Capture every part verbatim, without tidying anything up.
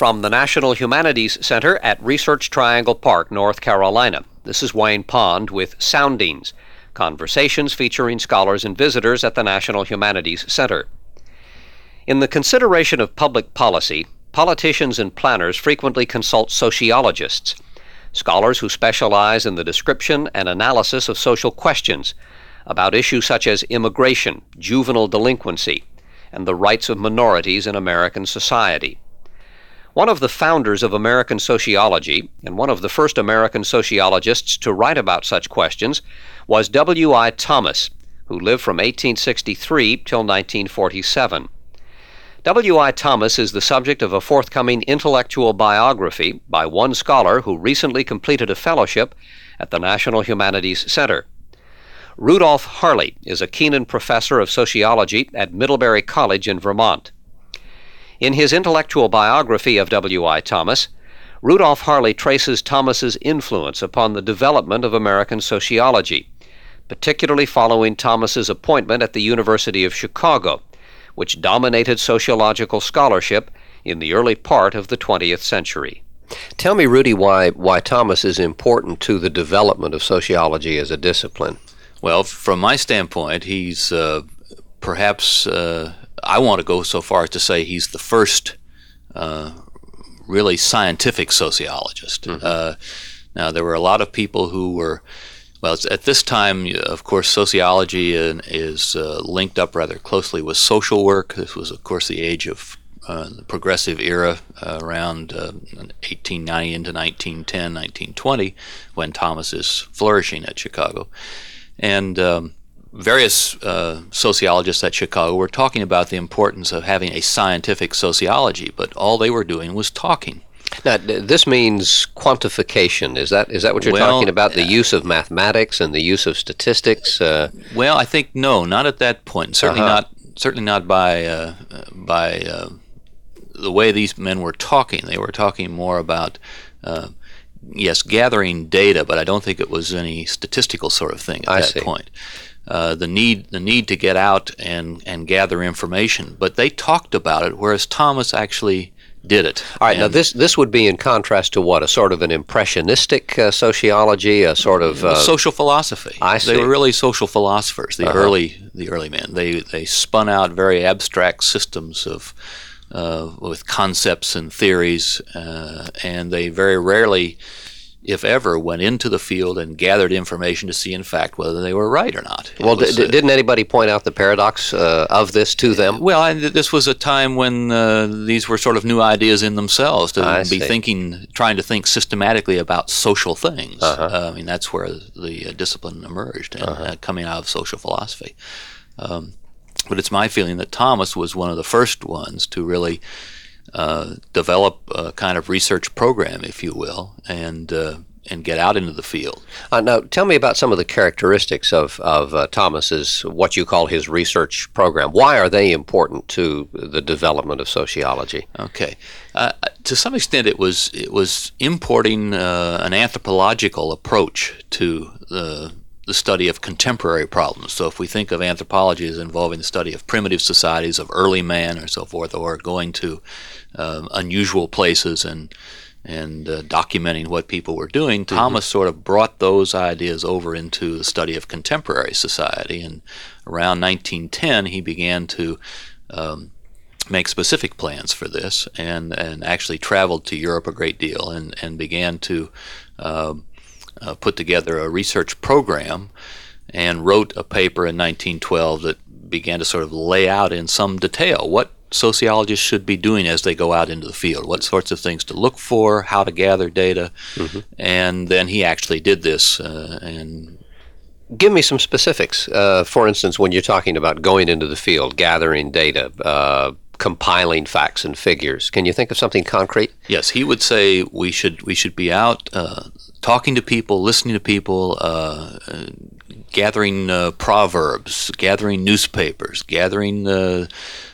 From the National Humanities Center at Research Triangle Park, North Carolina, this is Wayne Pond with Soundings, conversations featuring scholars and visitors at the National Humanities Center. In the consideration of public policy, politicians and planners frequently consult sociologists, scholars who specialize in the description and analysis of social questions about issues such as immigration, juvenile delinquency, and the rights of minorities in American society. One of the founders of American sociology, and one of the first American sociologists to write about such questions, was W I Thomas, who lived from eighteen sixty-three till nineteen forty-seven. W I Thomas is the subject of a forthcoming intellectual biography by one scholar who recently completed a fellowship at the National Humanities Center. Rudolph Harley is a Keenan Professor of Sociology at Middlebury College in Vermont. In his intellectual biography of W I Thomas, Rudolph Harley traces Thomas's influence upon the development of American sociology, particularly following Thomas's appointment at the University of Chicago, which dominated sociological scholarship in the early part of the twentieth century. Tell me, Rudy, why why Thomas is important to the development of sociology as a discipline. Well, from my standpoint, he's uh, perhaps, uh, I want to go so far as to say he's the first uh, really scientific sociologist. Mm-hmm. Uh, now, there were a lot of people who were, well, at this time, of course, sociology is uh, linked up rather closely with social work. This was, of course, the age of uh, the progressive era uh, around uh, eighteen ninety into nineteen ten, nineteen twenty, when Thomas is flourishing at Chicago. And um, various uh, sociologists at Chicago were talking about the importance of having a scientific sociology, but all they were doing was talking. Now, this means quantification. Is that is that what you're well, talking about, the use of mathematics and the use of statistics? Uh, well, I think no, not at that point. Certainly uh-huh. not. Certainly not by uh, by uh, the way these men were talking. They were talking more about. Uh, Yes, gathering data, but I don't think it was any statistical sort of thing at I that see. point. Uh, the need, the need to get out and, and gather information, but they talked about it, whereas Thomas actually did it. All right, and now this this would be in contrast to what, a sort of an impressionistic uh, sociology, a sort of uh, social philosophy. I see. They were really social philosophers. The Uh-huh. early, the early men. They they spun out very abstract systems of. Uh, with concepts and theories, uh, and they very rarely, if ever, went into the field and gathered information to see, in fact, whether they were right or not. It well, was, d- uh, didn't anybody point out the paradox uh, of this to them? Well, and this was a time when uh, these were sort of new ideas in themselves, to I be see. thinking, trying to think systematically about social things. Uh-huh. Uh, I mean, that's where the uh, discipline emerged, and, Uh-huh. uh, coming out of social philosophy. Um, But it's my feeling that Thomas was one of the first ones to really uh, develop a kind of research program, if you will, and uh, and get out into the field. Uh, now, tell me about some of the characteristics of, of uh, Thomas's, what you call his research program. Why are they important to the development of sociology? Okay. Uh, to some extent, it was it was importing uh, an anthropological approach to the the study of contemporary problems. So if we think of anthropology as involving the study of primitive societies, of early man or so forth, or going to um, unusual places and and uh, documenting what people were doing, mm-hmm. Thomas sort of brought those ideas over into the study of contemporary society. And around nineteen ten, he began to um, make specific plans for this, and, and actually traveled to Europe a great deal and, and began to um, Uh, put together a research program, and wrote a paper in nineteen twelve that began to sort of lay out in some detail what sociologists should be doing as they go out into the field, what sorts of things to look for, how to gather data, mm-hmm. and then he actually did this. Uh, and Give me some specifics. Uh, for instance, when you're talking about going into the field, gathering data, uh, compiling facts and figures, can you think of something concrete? Yes, he would say we should we should be out uh, talking to people, listening to people, uh, uh, gathering uh, proverbs, gathering newspapers, gathering the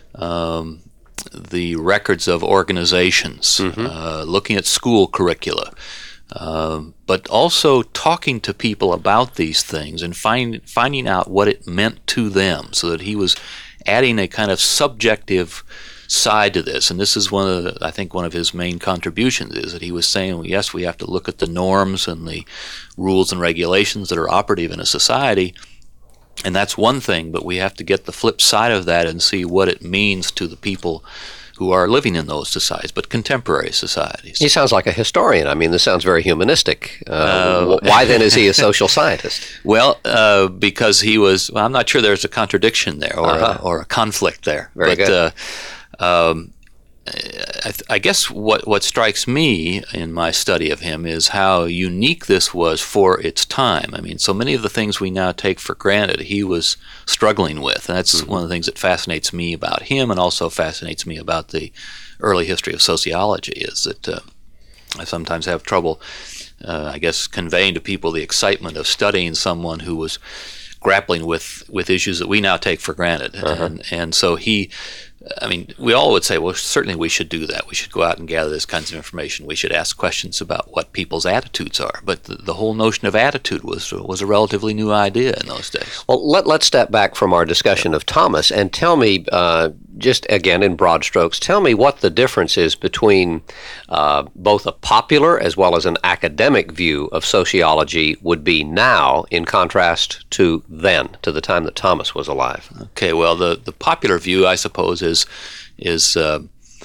um, the records of organizations, mm-hmm. uh, looking at school curricula, uh, but also talking to people about these things and find, finding out what it meant to them, so that he was adding a kind of subjective side to this, and this is one of the, I think one of his main contributions is that he was saying, well, yes, we have to look at the norms and the rules and regulations that are operative in a society, and that's one thing, but we have to get the flip side of that and see what it means to the people who are living in those societies, but contemporary societies. He sounds like a historian. I mean, this sounds very humanistic. Uh, uh, why then is he a social scientist? Well, uh, because he was, well, I'm not sure there's a contradiction there or, uh-huh. a, or a conflict there. Very but, good. Uh, um, I, I guess what, what strikes me in my study of him is how unique this was for its time. I mean, so many of the things we now take for granted, he was struggling with. And that's mm-hmm. one of the things that fascinates me about him and also fascinates me about the early history of sociology is that uh, I sometimes have trouble, uh, I guess, conveying to people the excitement of studying someone who was grappling with, with issues that we now take for granted. Uh-huh. And, and so he... I mean, we all would say, well, certainly we should do that. We should go out and gather this kinds of information. We should ask questions about what people's attitudes are. But the, the whole notion of attitude was was a relatively new idea in those days. Well, let, let's step back from our discussion of Thomas and tell me, uh, just again in broad strokes, tell me what the difference is between uh, both a popular as well as an academic view of sociology would be now in contrast to then, to the time that Thomas was alive. Okay, well, the, the popular view, I suppose, is is uh,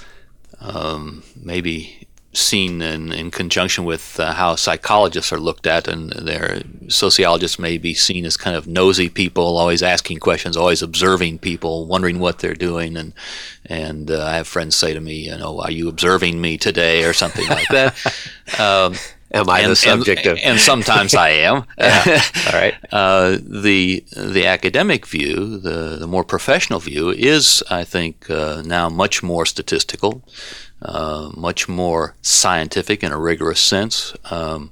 um, maybe seen in, in conjunction with uh, how psychologists are looked at, and their sociologists may be seen as kind of nosy people, always asking questions, always observing people, wondering what they're doing, and and uh, I have friends say to me, you know, are you observing me today, or something like that. Um, Am I and, the subject and, of? And sometimes I am. Yeah. All right. Uh, the the academic view, the the more professional view, is I think uh, now much more statistical, uh, much more scientific in a rigorous sense, um,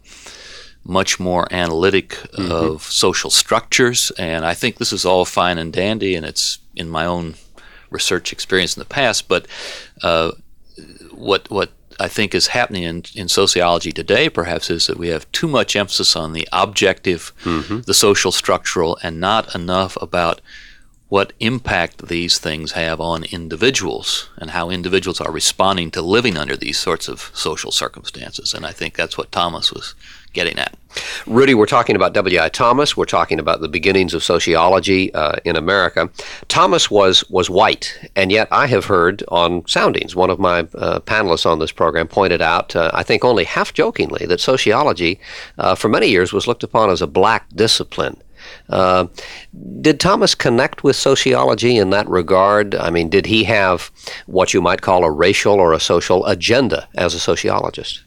much more analytic mm-hmm. of social structures, and I think this is all fine and dandy, and it's in my own research experience in the past. But uh, what what I think is happening in, in sociology today, perhaps, is that we have too much emphasis on the objective, mm-hmm. the social structural, and not enough about what impact these things have on individuals and how individuals are responding to living under these sorts of social circumstances. And I think that's what Thomas was getting at. Rudy, we're talking about W I Thomas. We're talking about the beginnings of sociology uh, in America. Thomas was was white, and yet I have heard on Soundings, one of my uh, panelists on this program pointed out, uh, I think only half jokingly, that sociology uh, for many years was looked upon as a black discipline. Uh, did Thomas connect with sociology in that regard? I mean, did he have what you might call a racial or a social agenda as a sociologist?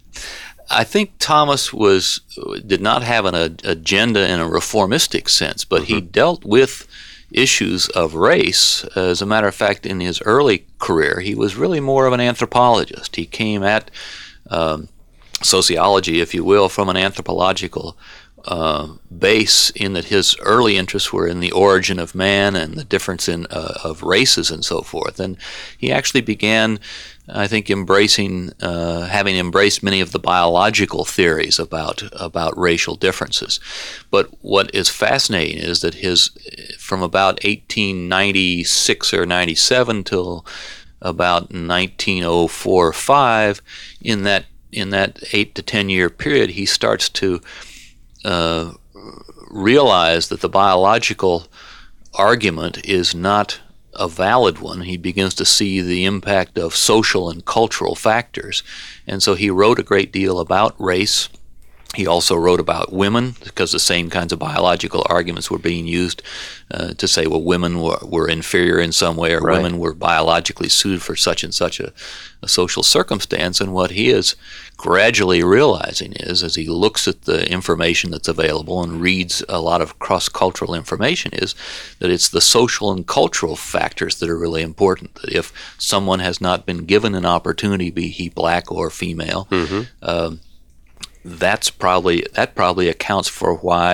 I think Thomas was did not have an a, agenda in a reformistic sense, but mm-hmm. he dealt with issues of race. As a matter of fact, in his early career, he was really more of an anthropologist. He came at um, sociology, if you will, from an anthropological uh, base, in that his early interests were in the origin of man and the difference in uh, of races and so forth. And he actually began, I think, embracing, uh, having embraced many of the biological theories about about racial differences. But what is fascinating is that his, from about eighteen ninety-six or ninety-seven till about nineteen oh four or five, in that in that eight to ten year period, he starts to uh, realize that the biological argument is not a valid one. He begins to see the impact of social and cultural factors. And so he wrote a great deal about race. He also wrote about women, because the same kinds of biological arguments were being used uh, to say, well, women were, were inferior in some way, or right. women were biologically suited for such and such a, a social circumstance. And what he is gradually realizing is, as he looks at the information that's available and reads a lot of cross-cultural information, is that it's the social and cultural factors that are really important. That if someone has not been given an opportunity, be he black or female, mm-hmm. um, that's probably that probably accounts for why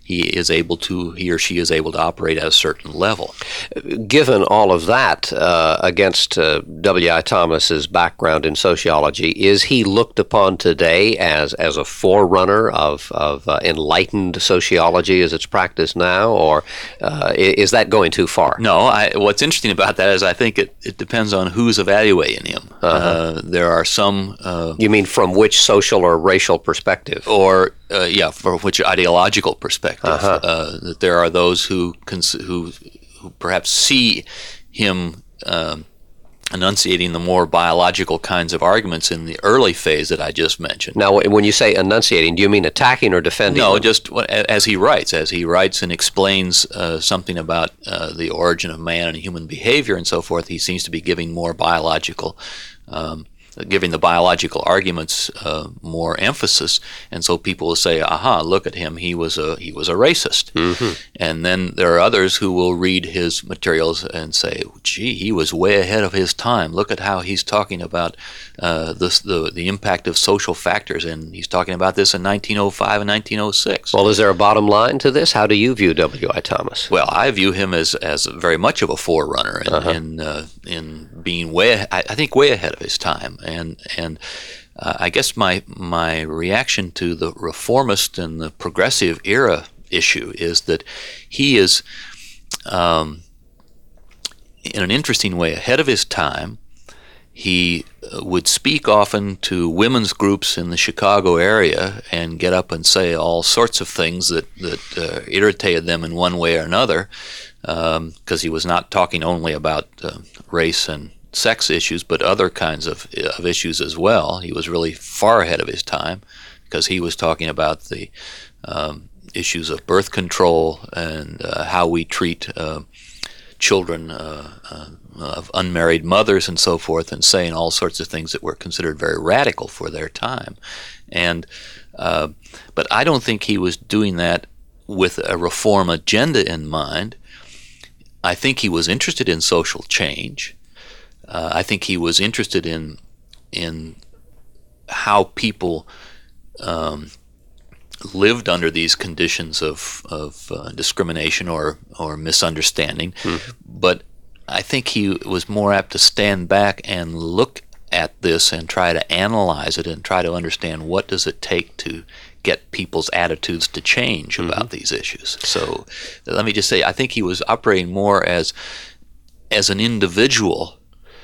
he is able to, he or she is able to operate at a certain level. Given all of that uh, against uh, W I. Thomas's background in sociology, is he looked upon today as as a forerunner of, of uh, enlightened sociology as it's practiced now, or uh, is that going too far? No, I, what's interesting about that is I think it, it depends on who's evaluating him. Uh-huh. Uh, there are some... Uh, you mean from which social or racial perspective? Or, uh, yeah, from which ideological perspective. Uh-huh. Uh, that there are those who, cons- who, who perhaps see him um, enunciating the more biological kinds of arguments in the early phase that I just mentioned. Now, when you say enunciating, do you mean attacking or defending? No, them? just as he writes, as he writes and explains uh, something about uh, the origin of man and human behavior and so forth, he seems to be giving more biological um, giving the biological arguments uh, more emphasis, and so people will say, "Aha! Look at him. He was a he was a racist." Mm-hmm. And then there are others who will read his materials and say, "Gee, he was way ahead of his time. Look at how he's talking about uh, this, the the impact of social factors, and he's talking about this in nineteen oh five and nineteen oh six." Well, is there a bottom line to this? How do you view W I. Thomas? Well, I view him as as very much of a forerunner in uh-huh. in, uh, in being way I, I think way ahead of his time. And and uh, I guess my my reaction to the reformist and the progressive era issue is that he is, um, in an interesting way, ahead of his time. He would speak often to women's groups in the Chicago area and get up and say all sorts of things that that uh, irritated them in one way or another, because um, he was not talking only about uh, race and sex issues, but other kinds of, of issues as well. He was really far ahead of his time because he was talking about the um, issues of birth control and uh, how we treat uh, children uh, uh, of unmarried mothers and so forth, and saying all sorts of things that were considered very radical for their time. And uh, but I don't think he was doing that with a reform agenda in mind. I think he was interested in social change. Uh, I think he was interested in in how people um, lived under these conditions of of uh, discrimination or or misunderstanding. Mm-hmm. But I think he was more apt to stand back and look at this and try to analyze it and try to understand what does it take to get people's attitudes to change mm-hmm. about these issues. So let me just say, I think he was operating more as as an individual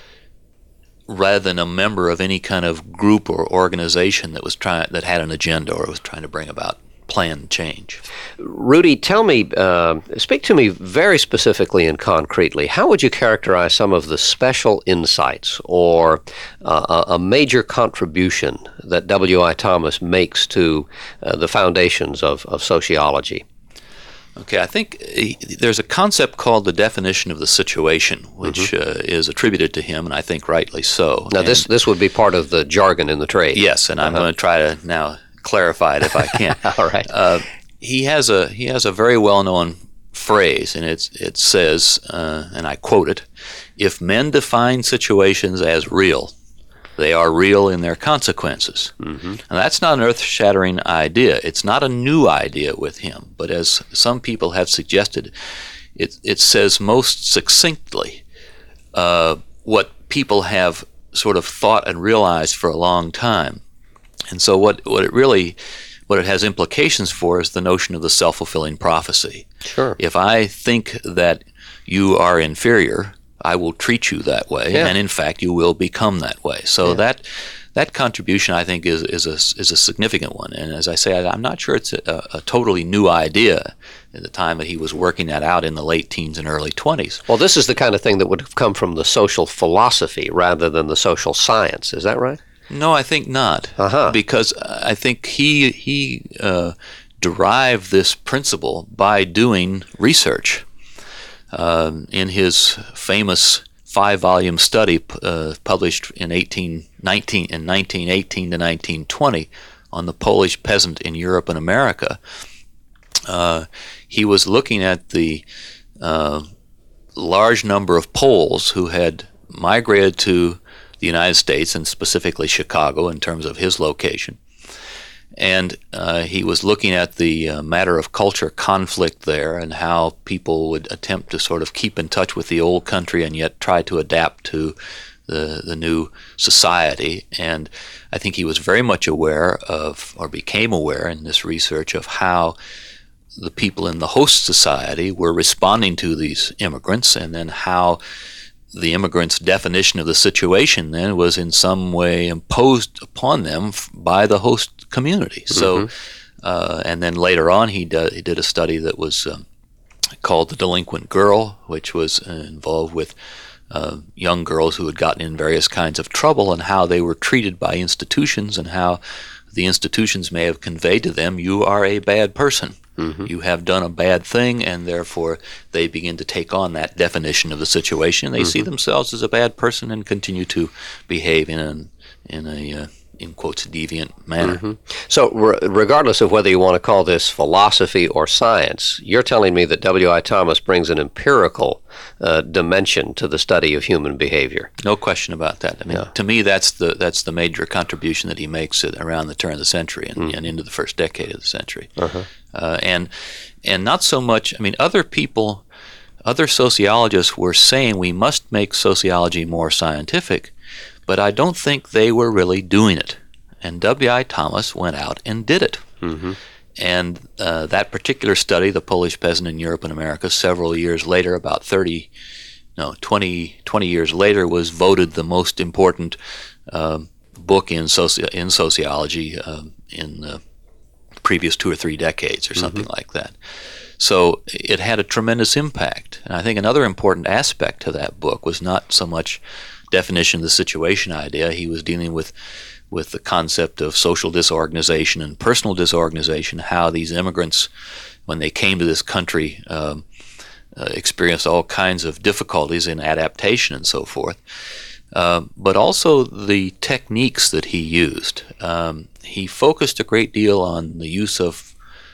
rather than a member of any kind of group or organization that was trying that had an agenda or was trying to bring about planned change. Rudy, tell me, uh, speak to me very specifically and concretely. How would you characterize some of the special insights or uh, a major contribution that W I. Thomas makes to uh, the foundations of, of sociology? Okay, I think he, there's a concept called the definition of the situation, which mm-hmm. uh, is attributed to him, and I think rightly so. Now, and this this would be part of the jargon in the trade. Yes, and uh-huh. I'm going to try to now clarify it if I can. All right. Uh, he has a he has a very well-known phrase, and it's it says, uh, and I quote it: "If men define situations as real, they are real in their consequences." Mm-hmm. And that's not an earth-shattering idea. It's not a new idea with him, but as some people have suggested, it it says most succinctly uh, what people have sort of thought and realized for a long time. And so what, what it really, what it has implications for is the notion of the self-fulfilling prophecy. Sure. If I think that you are inferior, I will treat you that way, yeah. and in fact, you will become that way. So yeah. that that contribution, I think, is is a is a significant one. And as I say, I, I'm not sure it's a, a totally new idea at the time that he was working that out in the late teens and early twenties. Well, this is the kind of thing that would have come from the social philosophy rather than the social science. Is that right? No, I think not, uh-huh. because I think he he uh, derived this principle by doing research. Uh, in his famous five-volume study uh, published in eighteen nineteen in nineteen eighteen to nineteen twenty on the Polish peasant in Europe and America, uh, he was looking at the uh, large number of Poles who had migrated to the United States, and specifically Chicago in terms of his location, And uh, he was looking at the uh, matter of culture conflict there and how people would attempt to sort of keep in touch with the old country and yet try to adapt to the the new society. And I think he was very much aware of, or became aware in this research, of how the people in the host society were responding to these immigrants, and then how the immigrants' definition of the situation then was in some way imposed upon them by the host community. Mm-hmm. So, uh, and then later on, he, do, he did a study that was um, called The Delinquent Girl, which was uh, involved with uh, young girls who had gotten in various kinds of trouble and how they were treated by institutions and how the institutions may have conveyed to them, you are a bad person. Mm-hmm. You have done a bad thing, and therefore they begin to take on that definition of the situation. They mm-hmm. see themselves as a bad person and continue to behave in a, in a uh, in quotes, deviant manner. Mm-hmm. So re- regardless of whether you want to call this philosophy or science, you're telling me that W I. Thomas brings an empirical uh, dimension to the study of human behavior. No question about that. I mean, yeah. to me, that's the that's the major contribution that he makes around the turn of the century and, mm. and into the first decade of the century. Uh-huh. Uh, and and not so much, I mean, other people, other sociologists were saying we must make sociology more scientific, but I don't think they were really doing it. And W I. Thomas went out and did it. Mm-hmm. And uh, that particular study, The Polish Peasant in Europe and America, several years later, about thirty, no, twenty, twenty years later, was voted the most important uh, book in, soci- in sociology uh, in the previous two or three decades or something mm-hmm. like that. So it had a tremendous impact. And I think another important aspect to that book was not so much definition of the situation idea. He was dealing with with the concept of social disorganization and personal disorganization, how these immigrants, when they came to this country, um, uh, experienced all kinds of difficulties in adaptation and so forth. Uh, but also the techniques that he used. Um, he focused a great deal on the use of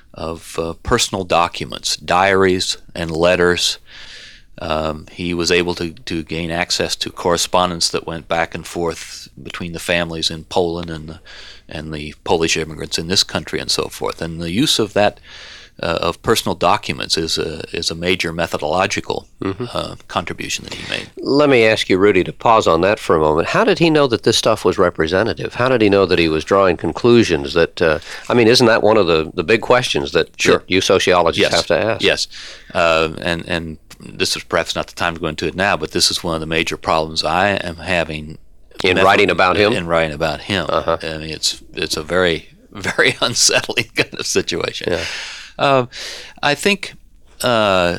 of uh, personal documents, diaries and letters. Um, he was able to, to gain access to correspondence that went back and forth between the families in Poland and the, and the Polish immigrants in this country and so forth. And the use of that uh, of personal documents is a is a major methodological mm-hmm. uh, contribution that he made. Let me ask you, Rudy, to pause on that for a moment. How did he know that this stuff was representative? How did he know that he was drawing conclusions that, uh, I mean, isn't that one of the, the big questions that, sure. that you sociologists yes. have to ask? Yes, uh, and and this is perhaps not the time to go into it now, but this is one of the major problems I am having in method- writing about him. In writing about him, uh-huh. I mean, it's it's a very very unsettling kind of situation. Yeah. Uh, I think. Uh,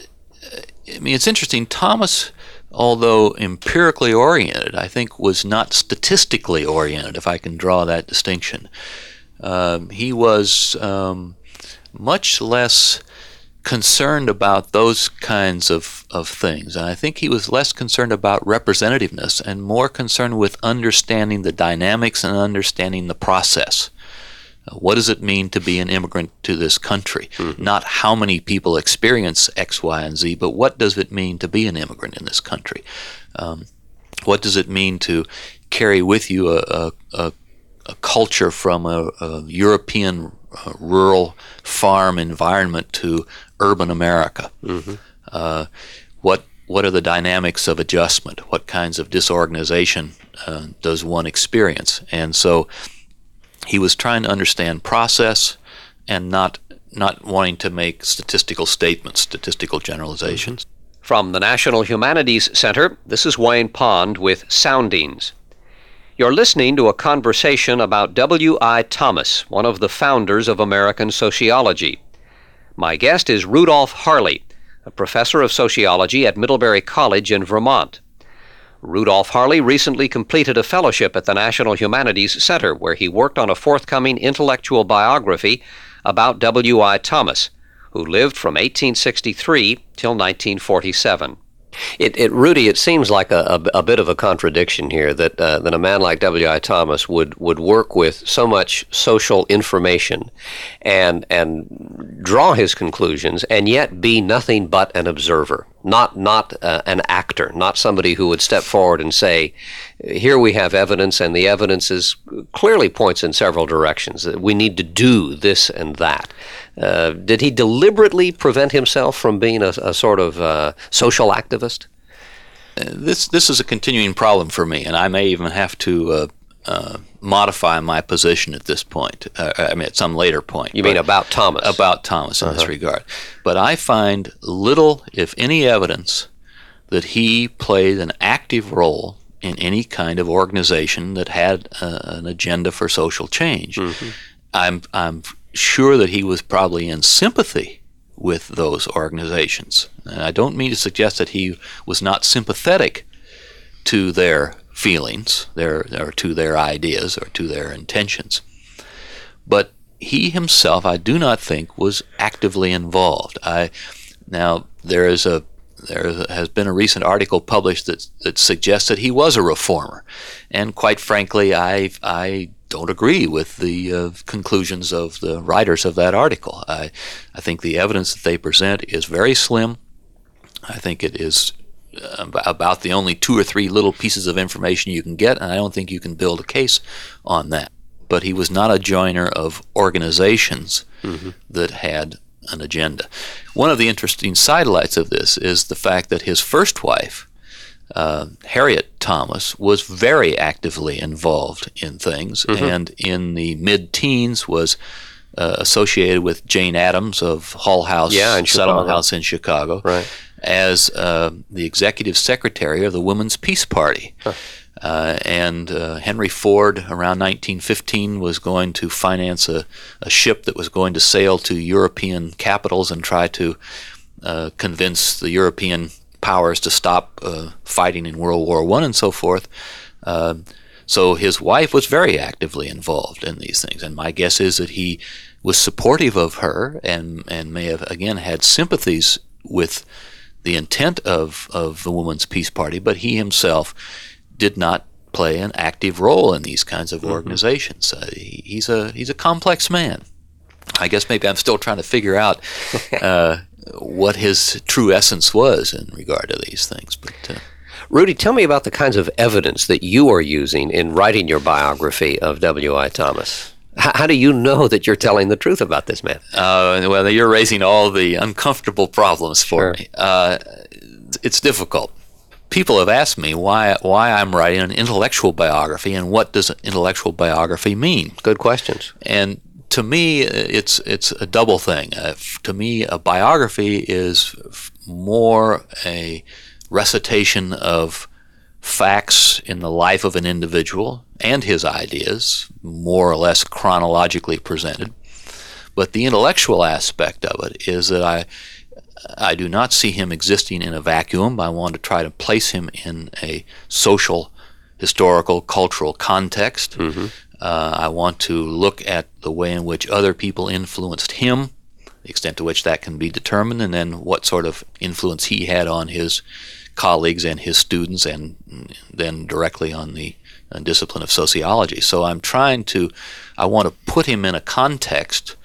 I mean, it's interesting. Thomas, although empirically oriented, I think was not statistically oriented, if I can draw that distinction. Um, he was um, much less concerned about those kinds of, of things. And I think he was less concerned about representativeness and more concerned with understanding the dynamics and understanding the process. Uh, what does it mean to be an immigrant to this country? Mm-hmm. Not how many people experience X, Y, and Z, but what does it mean to be an immigrant in this country? Um, what does it mean to carry with you a, a, a, a culture from a, a European uh, rural farm environment to urban America? Mm-hmm. Uh, what what are the dynamics of adjustment? What kinds of disorganization uh, does one experience? And so he was trying to understand process and not not wanting to make statistical statements, statistical generalizations. From the National Humanities Center, this is Wayne Pond with Soundings. You're listening to a conversation about W I. Thomas, one of the founders of American sociology. My guest is Rudolph Harley, a professor of sociology at Middlebury College in Vermont. Rudolph Harley recently completed a fellowship at the National Humanities Center, where he worked on a forthcoming intellectual biography about W I. Thomas, who lived from eighteen sixty-three till nineteen forty-seven. It, it, Rudy, it seems like a, a, a bit of a contradiction here that uh, that a man like W I. Thomas would, would work with so much social information and and draw his conclusions, and yet be nothing but an observer, not not uh, an actor, not somebody who would step forward and say, "Here we have evidence, and the evidence is clearly points in several directions. We need to do this and that." Uh, did he deliberately prevent himself from being a, a sort of uh, social activist? Uh, this this is a continuing problem for me, and I may even have to uh, uh, modify my position at this point. Uh, I mean, at some later point. You mean about Thomas? About Thomas in uh-huh. this regard. But I find little, if any, evidence that he played an active role in any kind of organization that had uh, an agenda for social change. Mm-hmm. I'm I'm sure that he was probably in sympathy with those organizations. And I don't mean to suggest that he was not sympathetic to their feelings, their or to their ideas, or to their intentions. But he himself, I do not think, was actively involved. I now there is a there has been a recent article published that that suggests that he was a reformer, and quite frankly, I I don't agree with the uh, conclusions of the writers of that article. I I think the evidence that they present is very slim. I think it is about the only two or three little pieces of information you can get, and I don't think you can build a case on that. But he was not a joiner of organizations mm-hmm. that had an agenda. One of the interesting sidelights of this is the fact that his first wife, uh, Harriet Thomas, was very actively involved in things, mm-hmm. and in the mid-teens was uh, associated with Jane Addams of Hull House, yeah, in Settlement Chicago. House in Chicago, right. as uh, the executive secretary of the Women's Peace Party. Huh. Uh, and uh, Henry Ford, around nineteen fifteen, was going to finance a, a ship that was going to sail to European capitals and try to uh, convince the European powers to stop uh, fighting in World War One and so forth. Uh, so his wife was very actively involved in these things, and my guess is that he was supportive of her and, and may have, again, had sympathies with the intent of, of the Women's Peace Party, but he himself did not play an active role in these kinds of organizations. Mm-hmm. Uh, he, he's a he's a complex man. I guess maybe I'm still trying to figure out uh, what his true essence was in regard to these things. But uh, Rudy, tell me about the kinds of evidence that you are using in writing your biography of W I. Thomas. H- how do you know that you're telling the truth about this man? Uh, well, you're raising all the uncomfortable problems for sure. me. Uh, it's difficult. People have asked me why why I'm writing an intellectual biography, and what does an intellectual biography mean? Good questions. And to me, it's it's a double thing. Uh, to me, a biography is more a recitation of facts in the life of an individual and his ideas, more or less chronologically presented. But the intellectual aspect of it is that I I do not see him existing in a vacuum. I want to try to place him in a social, historical, cultural context. Mm-hmm. Uh, I want to look at the way in which other people influenced him, the extent to which that can be determined, and then what sort of influence he had on his colleagues and his students, and then directly on the uh, discipline of sociology. So I'm trying to, I want to put him in a context.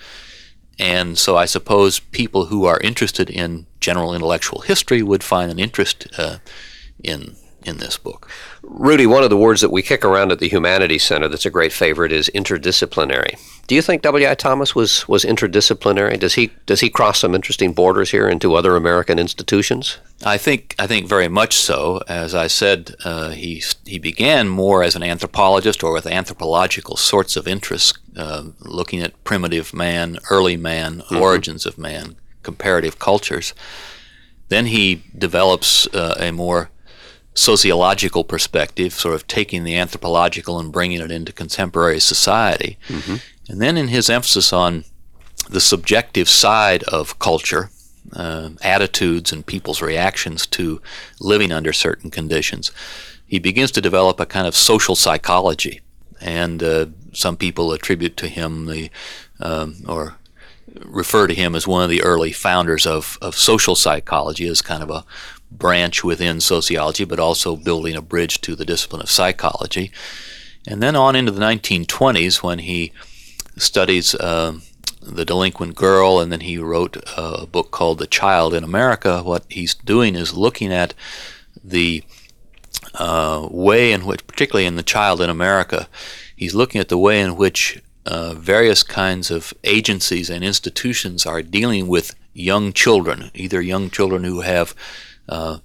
And so I suppose people who are interested in general intellectual history would find an interest uh, in in this book. Rudy, one of the words that we kick around at the Humanities Center that's a great favorite is interdisciplinary. Do you think W I. Thomas was, was interdisciplinary? Does he does he cross some interesting borders here into other American institutions? I think I think very much so. As I said, uh, he he began more as an anthropologist or with anthropological sorts of interests, uh, looking at primitive man, early man, mm-hmm. origins of man, comparative cultures. Then he develops uh, a more sociological perspective, sort of taking the anthropological and bringing it into contemporary society. Mm-hmm. And then in his emphasis on the subjective side of culture, uh, attitudes and people's reactions to living under certain conditions, he begins to develop a kind of social psychology. And uh, some people attribute to him the, um, or refer to him as one of the early founders of, of social psychology, as kind of a branch within sociology, but also building a bridge to the discipline of psychology. And then on into the nineteen twenties, when he studies uh, the delinquent girl, and then he wrote a book called The Child in America. What he's doing is looking at the uh, way in which, particularly in The Child in America, he's looking at the way in which uh, various kinds of agencies and institutions are dealing with young children, either young children who have uh,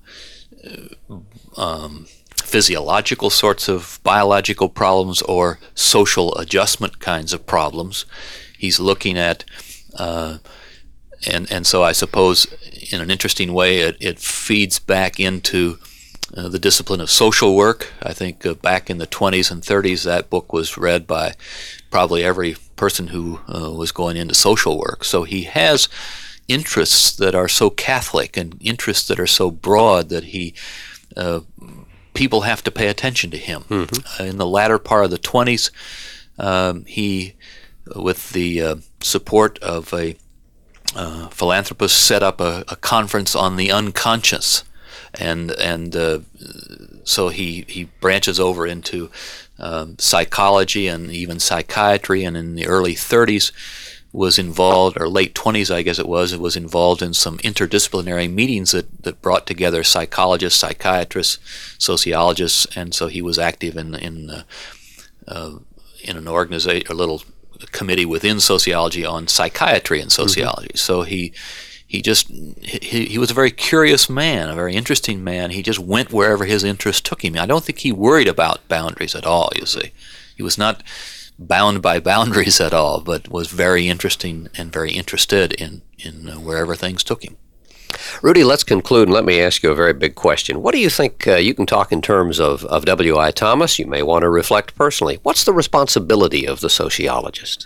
um, physiological sorts of biological problems or social adjustment kinds of problems. He's looking at, uh, and and so I suppose in an interesting way it, it feeds back into uh, the discipline of social work. I think uh, back in the twenties and thirties that book was read by probably every person who uh, was going into social work. So he has interests that are so Catholic and interests that are so broad that he uh, people have to pay attention to him. Mm-hmm. Uh, in the latter part of the twenties, um, he, with the uh, support of a uh, philanthropist, set up a, a conference on the unconscious, and and uh, so he he branches over into um, psychology and even psychiatry, and in the early thirties was involved, or late twenties I guess it was, it was involved in some interdisciplinary meetings that, that brought together psychologists, psychiatrists, sociologists, and so he was active in in uh, uh, in an organization, a little committee within sociology on psychiatry and sociology. Mm-hmm. So he he just he, he was a very curious man, a very interesting man. He just went wherever his interest took him. I don't think he worried about boundaries at all, you see. He was not bound by boundaries at all, but was very interesting and very interested in, in uh, wherever things took him. Rudy, let's conclude, and let me ask you a very big question. What do you think, uh, you can talk in terms of, of W I. Thomas, you may want to reflect personally. What's the responsibility of the sociologist?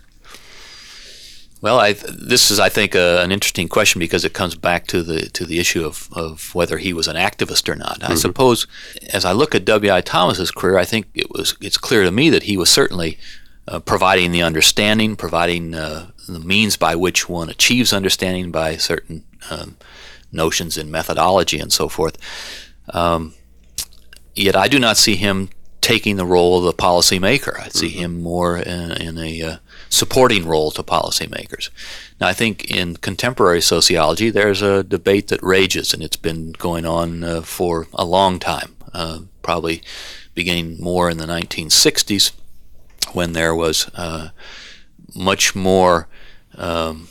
Well, I, this is, I think, uh, an interesting question because it comes back to the to the issue of, of whether he was an activist or not. Mm-hmm. I suppose, as I look at W I. Thomas's career, I think it was it's clear to me that he was certainly uh, providing the understanding, providing uh, the means by which one achieves understanding by certain um, notions in methodology and so forth. Um, yet I do not see him taking the role of the policymaker. I see mm-hmm. him more in, in a uh, supporting role to policymakers. Now, I think in contemporary sociology, there's a debate that rages, and it's been going on uh, for a long time, uh, probably beginning more in the nineteen sixties, when there was uh, much more um,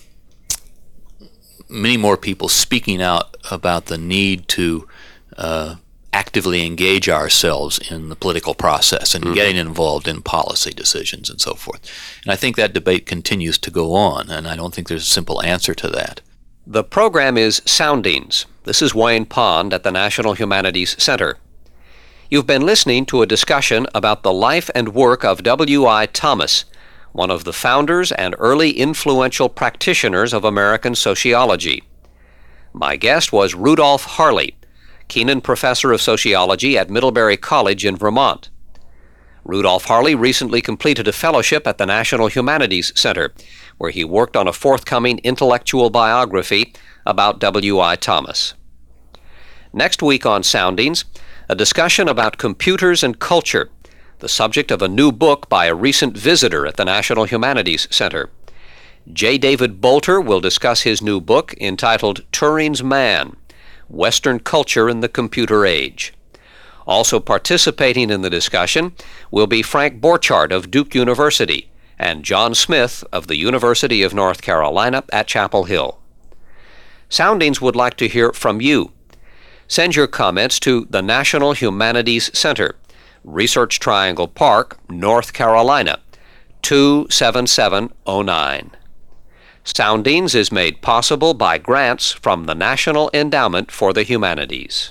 many more people speaking out about the need to uh, actively engage ourselves in the political process and mm-hmm. getting involved in policy decisions and so forth. And I think that debate continues to go on, and I don't think there's a simple answer to that. The program is Soundings. This is Wayne Pond at the National Humanities Center. You've been listening to a discussion about the life and work of W I. Thomas, one of the founders and early influential practitioners of American sociology. My guest was Rudolph Harley, Keenan Professor of Sociology at Middlebury College in Vermont. Rudolph Harley recently completed a fellowship at the National Humanities Center, where he worked on a forthcoming intellectual biography about W I. Thomas. Next week on Soundings, a discussion about computers and culture, the subject of a new book by a recent visitor at the National Humanities Center. J. David Bolter will discuss his new book entitled Turing's Man, Western Culture in the Computer Age. Also participating in the discussion will be Frank Borchardt of Duke University and John Smith of the University of North Carolina at Chapel Hill. Soundings would like to hear from you. Send your comments to the National Humanities Center, Research Triangle Park, North Carolina, two seven seven oh nine. Soundings is made possible by grants from the National Endowment for the Humanities.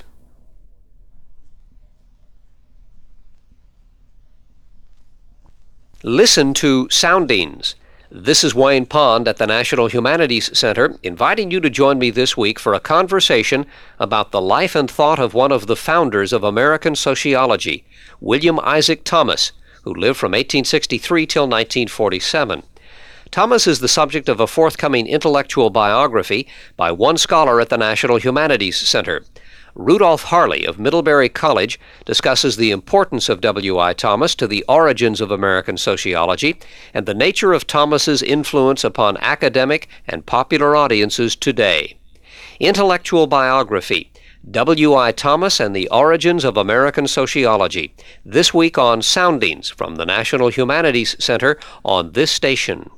Listen to Soundings. This is Wayne Pond at the National Humanities Center, inviting you to join me this week for a conversation about the life and thought of one of the founders of American sociology, William Isaac Thomas, who lived from eighteen sixty-three till nineteen forty-seven. Thomas is the subject of a forthcoming intellectual biography by one scholar at the National Humanities Center. Rudolph Harley of Middlebury College discusses the importance of W I. Thomas to the origins of American sociology and the nature of Thomas's influence upon academic and popular audiences today. Intellectual biography, W I. Thomas and the Origins of American Sociology, this week on Soundings from the National Humanities Center on this station.